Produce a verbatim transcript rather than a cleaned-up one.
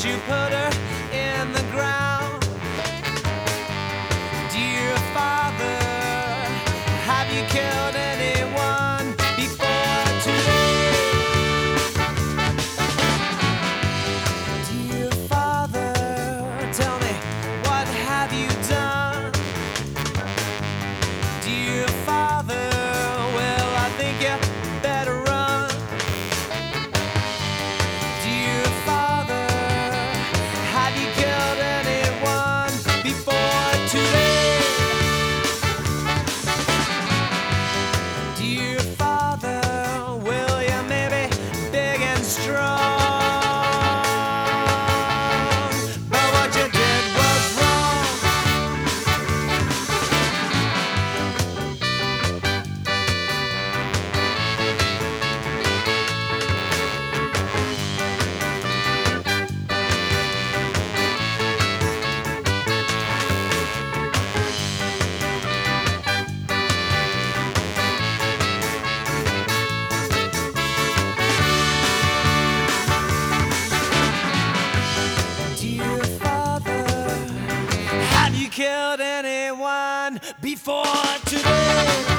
Did you put her in the ground? Dear Father, have you killed anyone before today? Dear Father, tell me, what have you done? Dear Father, well, I think you better run. Dear Father, have you killed anyone before today? Dear Father, will you maybe big and strong? But what you did was wrong. Dear Father, have you killed anyone before today?